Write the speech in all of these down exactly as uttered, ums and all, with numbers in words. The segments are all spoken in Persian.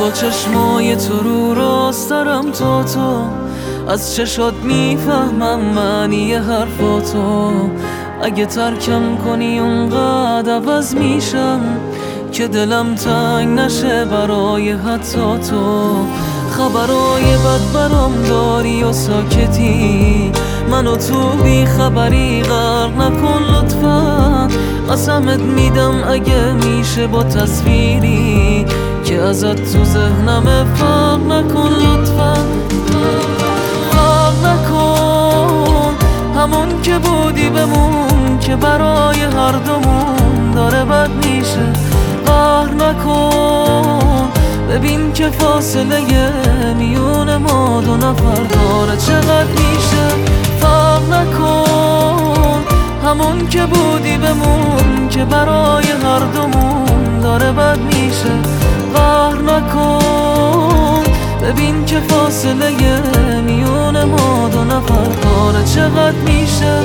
با چشمای تو رو راست دارم تا تو، از چشات میفهمم معنی حرفاتو. اگه ترکم کنی اونقدر عوض میشم که دلم تنگ نشه برای حتی تو. خبرای بد برام داری و ساکتی، منو تو بی خبری غرق نکن لطفا. قسمت میدم اگه میشه با تصویری که ازت تو ذهنم فرق نکن لطفا. فرق نکن، همون که بودی بمون که برای هر دومون داره بد میشه. قهر نکن، ببین که فاصله میون ما دو نفر داره چقدر میشه. فرق نکن، همون که بودی بمون که برای هر دومون داره بد میشه. قهر نکن، ببین که فاصله میون ما دو نفر داره چقدر میشه.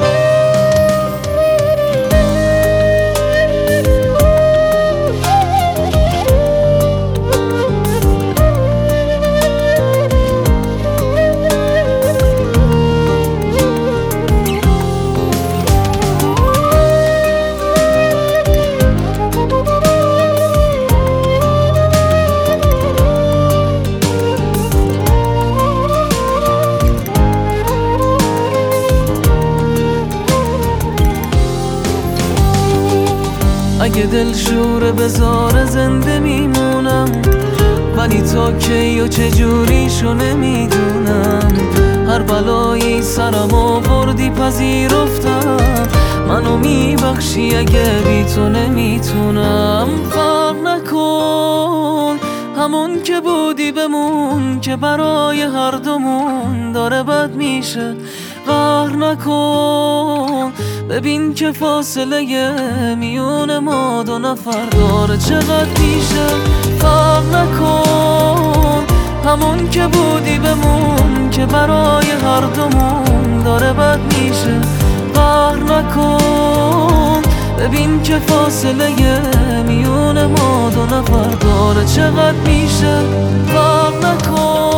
اگه دل شوره بذاره زنده میمونم، ولی تا کی و چجوریشو نمیدونم. هر بلایی سرم آوردی پذیرفتم، منو میبخشی اگه بی تو نمیتونم. فرق نکن، همون که بودی بمون که برای هر دومون داره بد میشه. قهر نکن، ببین که فاصله میون ما دو نفر داره چقدر میشه. فرق نکن، همون که بودی بمون که برای هر دومون داره بد میشه. قهر نکن، ببین که فاصله میون ما دو نفر داره چقدر میشه. فرق نکن.